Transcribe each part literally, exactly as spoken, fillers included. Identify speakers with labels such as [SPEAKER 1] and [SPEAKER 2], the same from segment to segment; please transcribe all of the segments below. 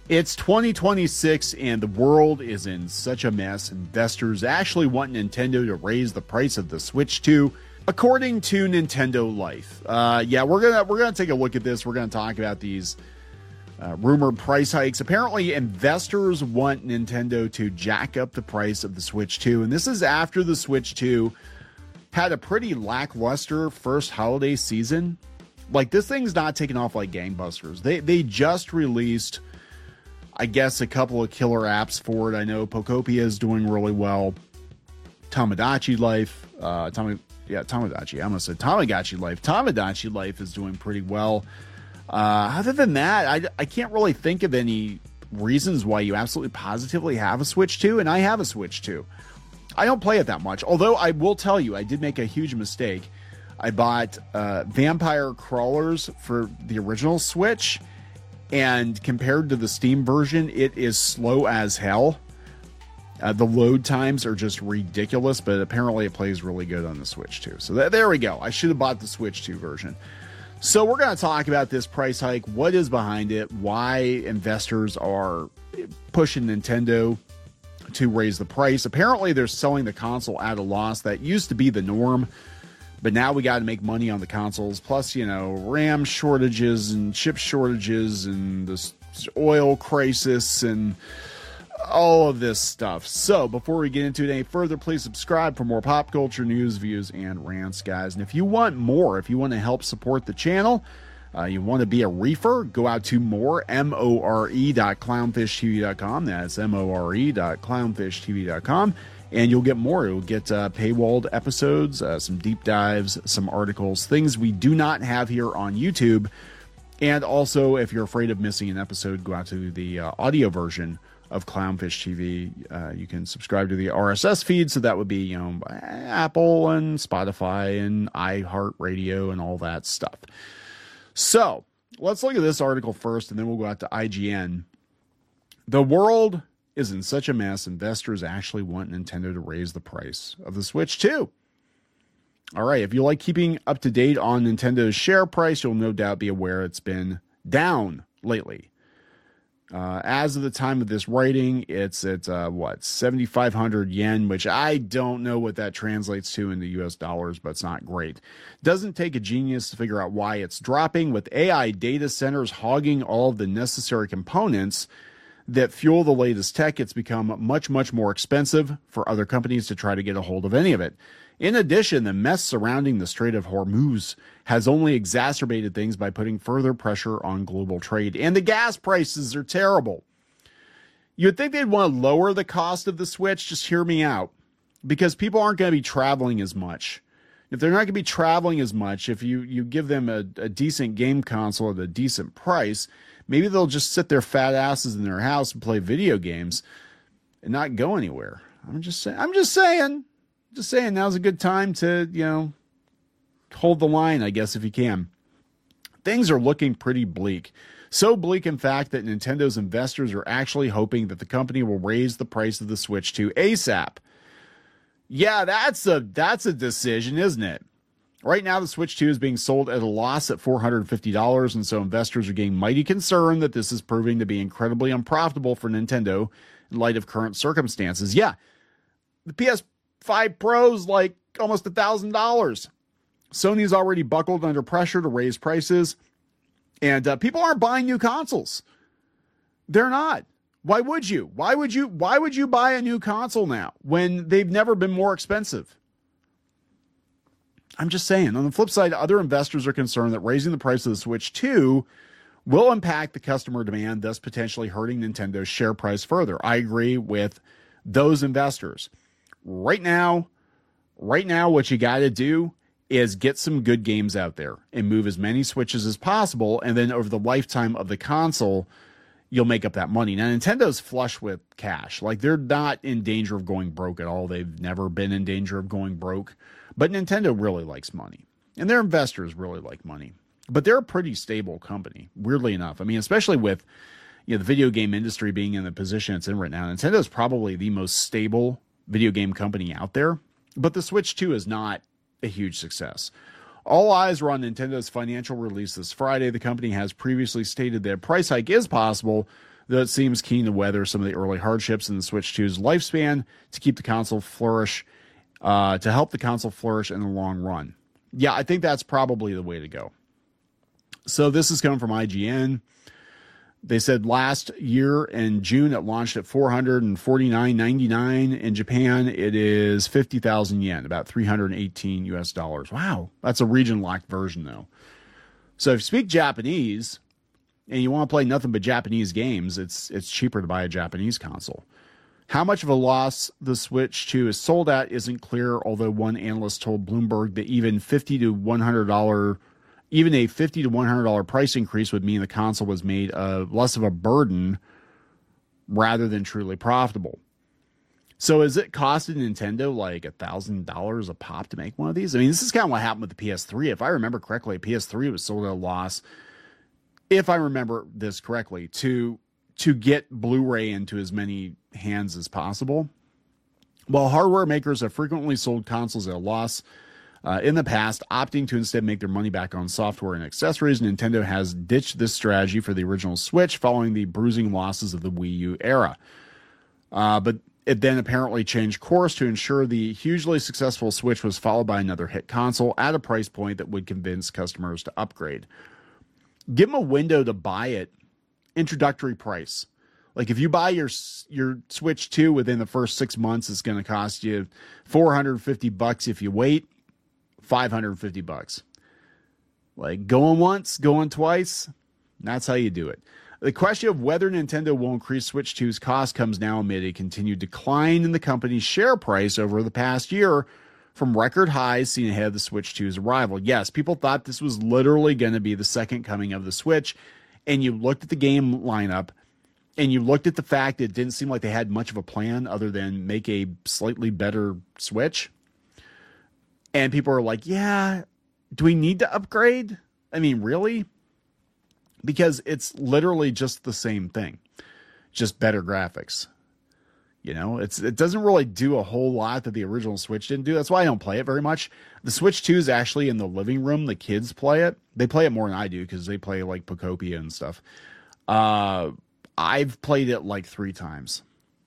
[SPEAKER 1] It's twenty twenty-six and the world is in such a mess. Investors actually want Nintendo to raise the price of the Switch two, according to Nintendo Life. Uh, yeah, we're gonna we're gonna take a look at this. We're gonna talk about these uh, rumored price hikes. Apparently, investors want Nintendo to jack up the price of the Switch two, and this is after the Switch two had a pretty lackluster first holiday season. Like, this thing's not taking off like gangbusters. They they just released, I guess, a couple of killer apps for it. I know Pokopia is doing really well. Tamagotchi Life, uh, Tom, yeah, Tamagotchi. I almost said Tamagotchi Life. Tamagotchi Life is doing pretty well. Uh, other than that, I, I can't really think of any reasons why you absolutely positively have a Switch two, and I have a Switch two. I don't play it that much, although I will tell you, I did make a huge mistake. I bought uh, Vampire Crawlers for the original Switch, and compared to the Steam version, it is slow as hell. Uh, the load times are just ridiculous, but apparently it plays really good on the Switch two. So th- there we go. I should have bought the Switch two version. So we're going to talk about this price hike, what is behind it, why investors are pushing Nintendo to raise the price. Apparently they're selling the console at a loss. That used to be the norm. But now we got to make money on the consoles. Plus, you know, RAM shortages and chip shortages and this oil crisis and all of this stuff. So before we get into it any further, please subscribe for more pop culture news, views, and rants, guys. And if you want more, if you want to help support the channel, uh, you want to be a reefer, go out to more, M O R E dot clownfish T V dot com. That's M O R E dot clownfish T V dot com. And you'll get more. You'll get uh, paywalled episodes, uh, some deep dives, some articles, things we do not have here on YouTube. And also, if you're afraid of missing an episode, go out to the uh, audio version of Clownfish T V. Uh, you can subscribe to the R S S feed. So that would be, you know, Apple and Spotify and iHeartRadio and all that stuff. So let's look at this article first, and then we'll go out to I G N. The world is in such a mess, investors actually want Nintendo to raise the price of the Switch two. All right, if you like keeping up to date on Nintendo's share price, you'll no doubt be aware it's been down lately. Uh, as of the time of this writing, it's at, uh, what, seventy-five hundred yen, which I don't know what that translates to into U S dollars, but it's not great. Doesn't take a genius to figure out why it's dropping. With A I data centers hogging all of the necessary components that fuel the latest tech, it's become much, much more expensive for other companies to try to get a hold of any of it. In addition, the mess surrounding the Strait of Hormuz has only exacerbated things by putting further pressure on global trade. And the gas prices are terrible. You'd think they'd want to lower the cost of the Switch. Just hear me out. Because people aren't going to be traveling as much. If they're not going to be traveling as much, if you, you give them a, a decent game console at a decent price, maybe they'll just sit their fat asses in their house and play video games and not go anywhere. I'm just saying, I'm just saying, just saying now's a good time to, you know, hold the line, I guess, if you can. Things are looking pretty bleak. So bleak, in fact, that Nintendo's investors are actually hoping that the company will raise the price of the Switch two ASAP. Yeah, that's a, that's a decision, isn't it? Right now, the Switch two is being sold at a loss at four hundred fifty dollars, and so investors are getting mighty concerned that this is proving to be incredibly unprofitable for Nintendo in light of current circumstances. Yeah, the P S five Pro's like almost one thousand dollars. Sony's already buckled under pressure to raise prices, and uh, people aren't buying new consoles. They're not. Why would you? Why would you? Why would you buy a new console now when they've never been more expensive? I'm just saying. On the flip side, other investors are concerned that raising the price of the Switch two will impact the customer demand, thus potentially hurting Nintendo's share price further. I agree with those investors. Right now, right now, what you got to do is get some good games out there and move as many Switches as possible, and then over the lifetime of the console, you'll make up that money. Now, Nintendo's flush with cash. Like, they're not in danger of going broke at all. They've never been in danger of going broke. But Nintendo really likes money, and their investors really like money. But they're a pretty stable company, weirdly enough. I mean, especially with, you know, the video game industry being in the position it's in right now. Nintendo's probably the most stable video game company out there. But the Switch two is not a huge success. All eyes were on Nintendo's financial release this Friday. The company has previously stated that a price hike is possible, though it seems keen to weather some of the early hardships in the Switch two's lifespan to keep the console flourish, uh, to help the console flourish in the long run. Yeah, I think that's probably the way to go. So this is coming from I G N. They said last year in June it launched at four hundred forty-nine ninety-nine. In Japan, it is fifty thousand yen, about three hundred eighteen U S dollars. Wow, that's a region-locked version, though. So if you speak Japanese and you want to play nothing but Japanese games, it's it's cheaper to buy a Japanese console. How much of a loss the Switch two is sold at isn't clear, although one analyst told Bloomberg that even fifty to one hundred dollars Even a fifty to one hundred dollars price increase would mean the console was made of less of a burden rather than truly profitable. So is it costing Nintendo like one thousand dollars a pop to make one of these? I mean, this is kind of what happened with the P S three. If I remember correctly, P S three was sold at a loss, if I remember this correctly, to, to get Blu-ray into as many hands as possible. While hardware makers have frequently sold consoles at a loss, Uh, in the past, opting to instead make their money back on software and accessories, Nintendo has ditched this strategy for the original Switch following the bruising losses of the Wii U era. Uh, but it then apparently changed course to ensure the hugely successful Switch was followed by another hit console at a price point that would convince customers to upgrade. Give them a window to buy it, introductory price. Like if you buy your your Switch two within the first six months, it's going to cost you four hundred fifty bucks. If you wait, five hundred fifty bucks. Like going once, going twice, that's how you do it. The question of whether Nintendo will increase Switch two's cost comes now amid a continued decline in the company's share price over the past year from record highs seen ahead of the Switch two's arrival. Yes, people thought this was literally going to be the second coming of the Switch, and you looked at the game lineup, and you looked at the fact that it didn't seem like they had much of a plan other than make a slightly better Switch. And people are like, yeah, do we need to upgrade? I mean, really? Because it's literally just the same thing, just better graphics. You know, it's it doesn't really do a whole lot that the original Switch didn't do. That's why I don't play it very much. The Switch two is actually in the living room. The kids play it. They play it more than I do because they play like Pocopia and stuff. Uh, I've played it like three times.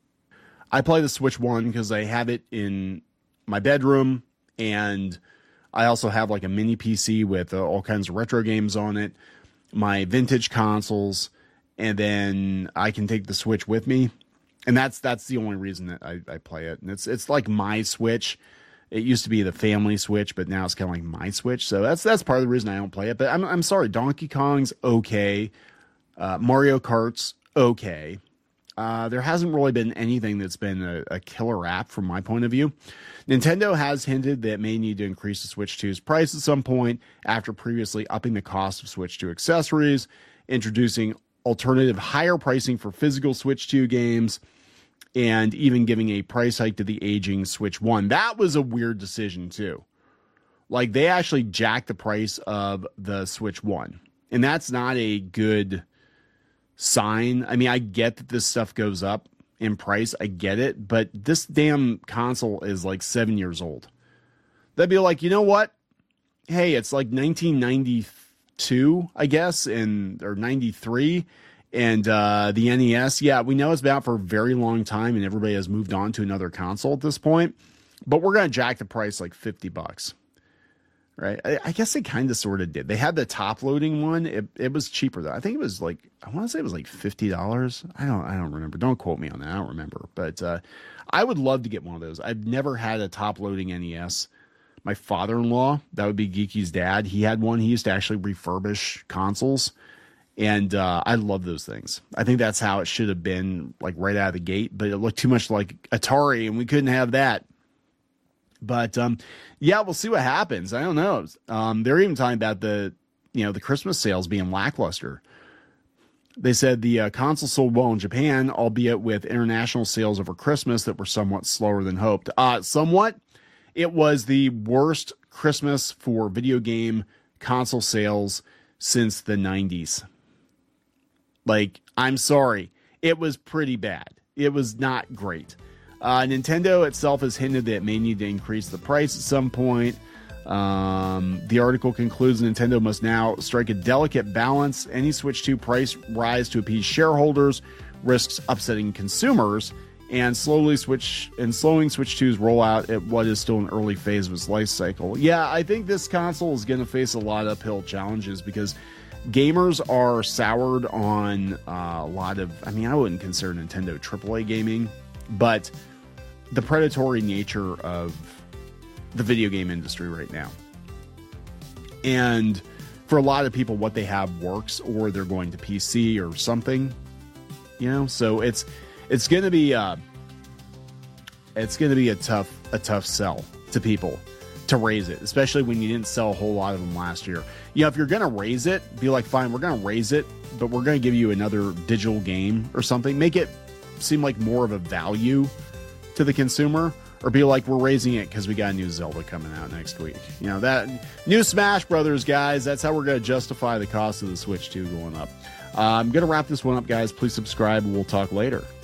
[SPEAKER 1] I play the Switch one because I have it in my bedroom. And I also have like a mini P C with uh, all kinds of retro games on it, my vintage consoles, and then I can take the Switch with me. And that's that's the only reason that I, I play it. And it's it's like my Switch. It used to be the family Switch, but now it's kind of like my Switch. So that's that's part of the reason I don't play it. But I'm I'm sorry, Donkey Kong's okay. Uh, Mario Kart's okay. Uh, there hasn't really been anything that's been a, a killer app from my point of view. Nintendo has hinted that it may need to increase the Switch two's price at some point after previously upping the cost of Switch two accessories, introducing alternative higher pricing for physical Switch two games, and even giving a price hike to the aging Switch one. That was a weird decision too. Like they actually jacked the price of the Switch one, and that's not a good sign. I mean, I get that this stuff goes up in price. I get it, but this damn console is like seven years old. They'd be like, you know what? Hey, it's like nineteen ninety-two, I guess, and or ninety-three, and uh, the N E S. Yeah, we know it's been out for a very long time, and everybody has moved on to another console at this point. But we're gonna jack the price like fifty bucks. Right, I, I guess they kind of sort of did. They had the top loading one. It it was cheaper though. I think it was like I want to say it was like fifty dollars. I don't I don't remember. Don't quote me on that. I don't remember. But uh, I would love to get one of those. I've never had a top loading N E S. My father-in-law, that would be Geeky's dad. He had one. He used to actually refurbish consoles, and uh, I love those things. I think that's how it should have been, like right out of the gate. But it looked too much like Atari, and we couldn't have that. But, um, yeah, we'll see what happens. I don't know. Um, they're even talking about the, you know, the Christmas sales being lackluster. They said the uh, console sold well in Japan, albeit with international sales over Christmas that were somewhat slower than hoped. Uh, somewhat. It was the worst Christmas for video game console sales since the nineties. Like, I'm sorry. It was pretty bad. It was not great. Uh, Nintendo itself has hinted that it may need to increase the price at some point. Um, the article concludes Nintendo must now strike a delicate balance. Any Switch two price rise to appease shareholders risks upsetting consumers and slowly switch and slowing Switch two's rollout at what is still an early phase of its life cycle. Yeah, I think this console is going to face a lot of uphill challenges because gamers are soured on uh, a lot of, I mean, I wouldn't consider Nintendo triple A gaming, but the predatory nature of the video game industry right now. And for a lot of people, what they have works, or they're going to P C or something, you know, so it's, it's going to be, uh, it's going to be a tough, a tough sell to people to raise it, especially when you didn't sell a whole lot of them last year. You know, if you're going to raise it, be like, fine, we're going to raise it, but we're going to give you another digital game or something. Make it seem like more of a value to the consumer, or be like, we're raising it because we got a new Zelda coming out next week. You know, that new Smash Brothers, guys, that's how we're going to justify the cost of the Switch two going up. Uh, I'm going to wrap this one up, guys. Please subscribe, and we'll talk later.